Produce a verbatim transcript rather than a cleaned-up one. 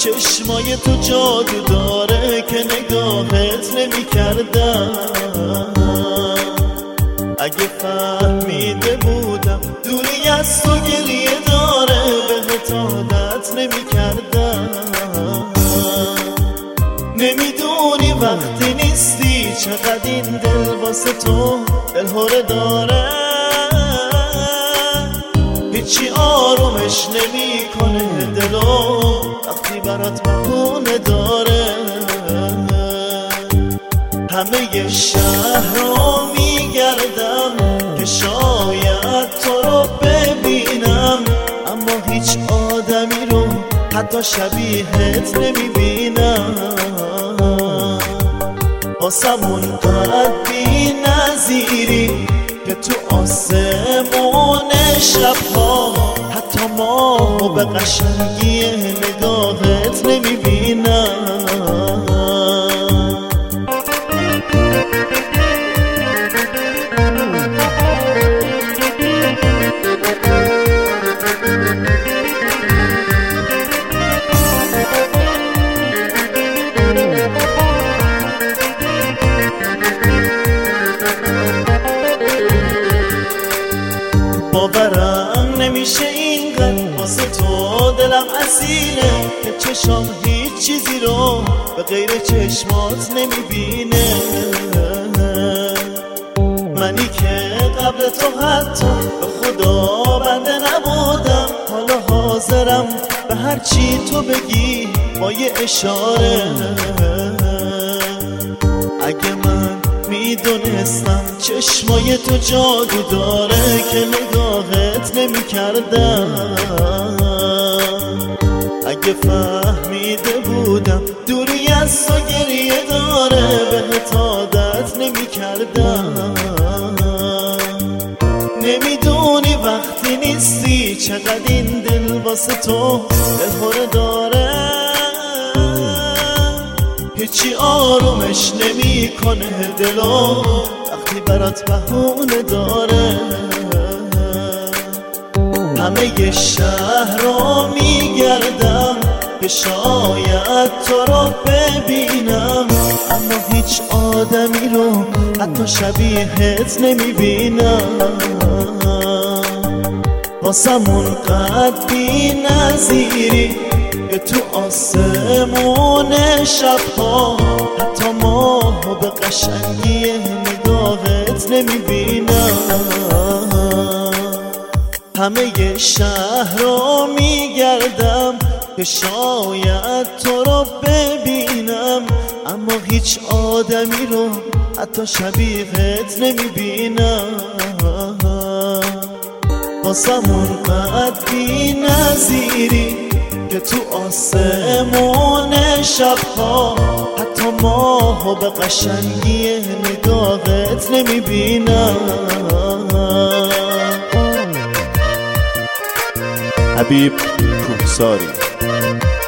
چشمای تو جادو داره که نگاهت نمی کردم. اگه فهمیده بودم دوری از تو گریه داره بهت عادت نمی کردم. نمیدونی وقتی نیستی چقدر این دل واسه تو دلهوره داره. هیچی آرومش نمی کنه دلو وقتی برات بهونه داره. همه شهر رو میگردم که شاید تو رو ببینم، اما هیچ آدمی رو حتی شبیهت نمیبینم. واسمون قد بی نظیری که تو آسمون شبها حتی ماهو به قشنگی نگاهت نمیبینم. باورم نمیشه اینقدر واسه تو دلم اسیره که چشام هیچ چیزی رو به غیر چشمات نمیبینه. منی که قبل تو حتی به خدا بنده نبودم، حالا حاضرم به هر چی تو بگی با یه اشاره. اگه من میدونستم چشمای تو جادو داره که نگاهت نمی کردم. اگه فهمیده بودم دوری از تو گریه داره بهت عادت نمی کردم. نمیدونی وقتی نیستی چقدر این دل واسه تو دلهوره داره. هیچی آرومش نمی کنه دلو وقتی برات بهونه داره. همه شهر رو میگردم که شاید تو رو ببینم، اما هیچ آدمی رو حتی شبیهت نمیبینم. واسمون قد بی نظیری که تو آسمون شبها حتی ماهو به قشنگی نگاهت نمیبینم. همه شهر رو میگردم که شاید تو رو ببینم، اما هیچ آدمی رو حتی شبیهت نمیبینم. واسمون قد بی نظیری که تو آسمون شبها حتی ماهو به قشنگی نگاهت نمیبینم. حبیب کوهساری.